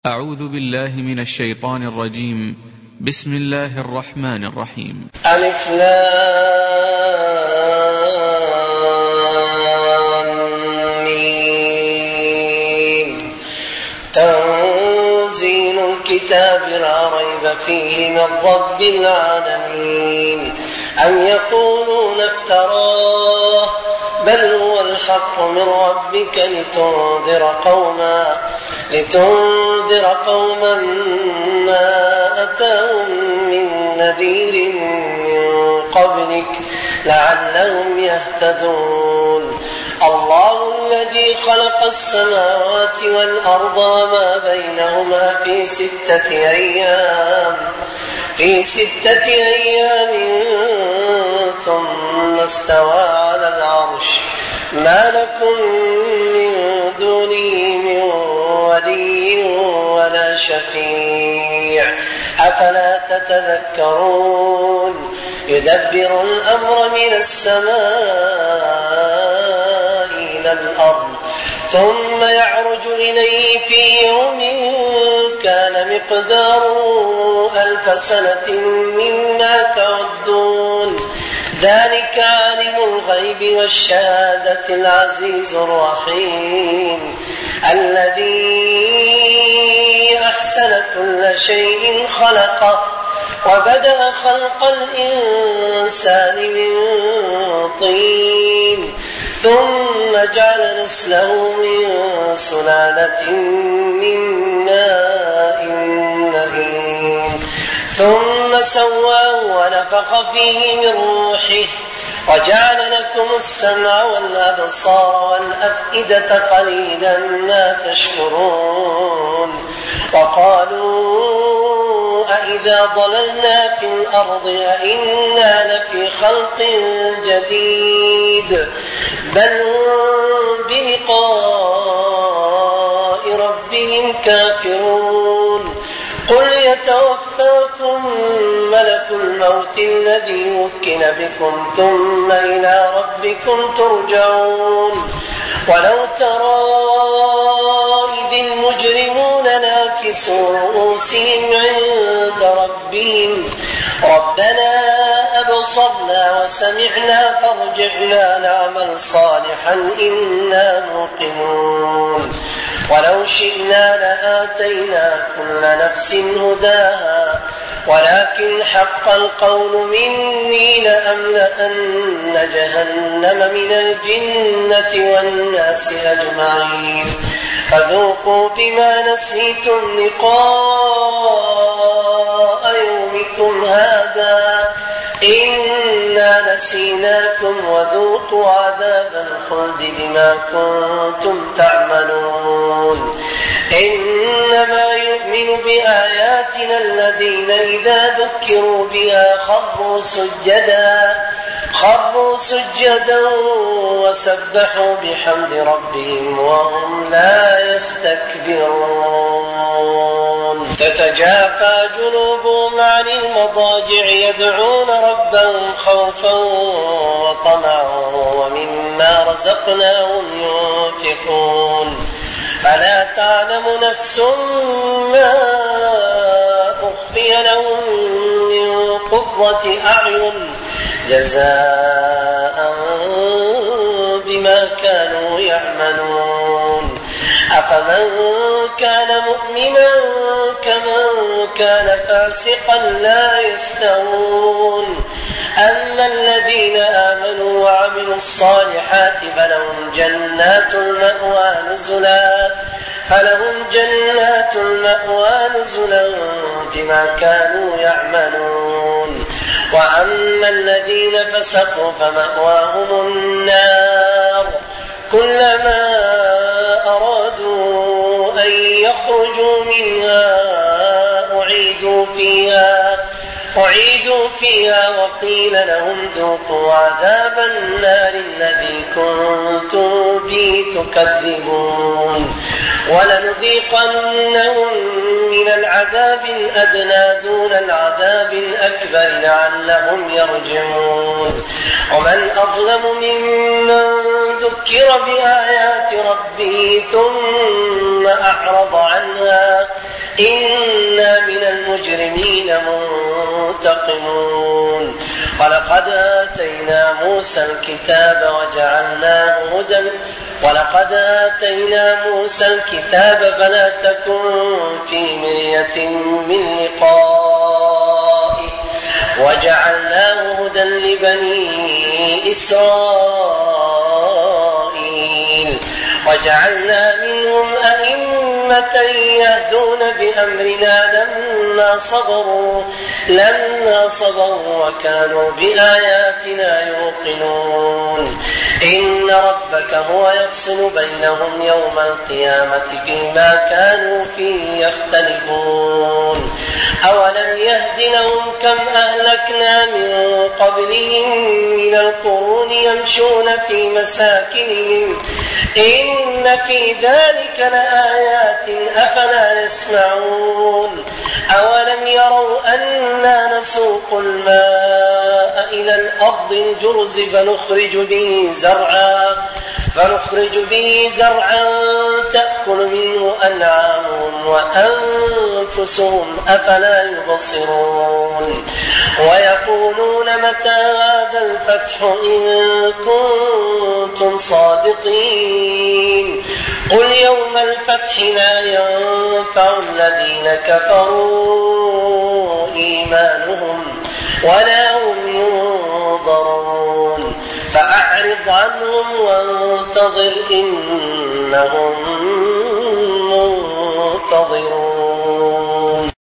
أعوذ بالله من الشيطان الرجيم. بسم الله الرحمن الرحيم. ألف لام ميم. تنزيل الكتاب لا ريب فيه من رب العالمين. أم يقولون افتراه بل هو الحق من ربك لتنذر قوما ما أتاهم من نذير من قبلك لعلهم يهتدون. الله الذي خلق السماوات والأرض وما بينهما في 6 أيام ثم استوى على العرش. ما لكم من دونه من ولي ولا شفيع أفلا تتذكرون. يدبر الأمر من السماء إلى الأرض ثم يعرج إليه في يوم كان مقداره 1000 سنة مما تعدون. ذلك عالم الغيب والشهادة العزيز الرحيم الذي أحسن كل شيء خلقه وبدأ خلق الإنسان من طين ثم جعل نسله من سلالة من ماء مهين ثم سواه ونفخ فيه من روحه وجعل لكم السمع والأبصار والأفئدة قليلا ما تشكرون. وقالوا أإذا ضللنا في الأرض أإنا لفي خلق جديد بل هم بلقاء ربهم كافرون. قل يتوفاكم ملك الموت الذي وكل بكم ثم إلى ربكم ترجعون. ولو ترى إذ المجرمون ناكسوا رؤوسهم عند ربهم ربنا أبصرنا وسمعنا فارجعنا نعمل صالحا إنا موقنون. ولو شئنا لآتينا كل نفس هداها ولكن حق القول مني لأملأن جهنم من الجنة والناس أجمعين. فذوقوا بما نسيتم لقاء يومكم هذا إنا نسيناكم وذوقوا عذاب الخلد بما كنتم تعملون. إنما يؤمن بآياتنا الذين إذا ذكروا بها خروا سجدا وسبحوا بحمد ربهم وهم لا يستكبرون. تتجافى جنوبهم عن المضاجع يدعون ربهم خوفا وطمعا ومما رزقناهم ينفقون. فلا تعلم نفس ما أخفي لهم من قرة أعين جزاء بما كانوا يعملون. أفمن كان مؤمنا كمن كان فاسقا لا يستوون. أما الذين آمنوا وعملوا الصالحات فلهم جنات المأوى نزلا بما كانوا يعملون. وأما الذين فسقوا فمأواهم النار كلما أرادوا أن يخرجوا منها أعيدوا فيها وقيل لهم ذوقوا عذاب النار الذي كنتم به تكذبون. ولنذيقنهم من العذاب الأدنى دون العذاب الأكبر لعلهم يرجعون. ومن أظلم ممن ذكر بآيات ربه ثم أعرض عنها إنا من المجرمين منتقمون ولقد آتينا موسى الكتاب فلا تكن في مرية من لقائه وجعلناه هدى لبني إسرائيل وجعلنا منهم أئمة يهدون بأمرنا لما صبروا وكانوا بآياتنا يوقنون إن ربك هو يفصل بينهم يوم القيامة فيما كانوا فيه يختلفون أولم يهد لهم كم أهلكنا من قبلهم من القرون يمشون في مساكنهم إن في ذلك لآيات أفلا يسمعون أولم يروا أنا نسوق الماء إلى الأرض الجرز فنخرج به زرعا تأكل منه أنعامهم وأنفسهم أفلا يبصرون ويقولون متى هذا الفتح إن كنتم صادقين قل يوم الفتح لا ينفع الذين كفروا إيمانهم ولا هم ينظرون فأعرض عنهم وانتظر إنهم منتظرون.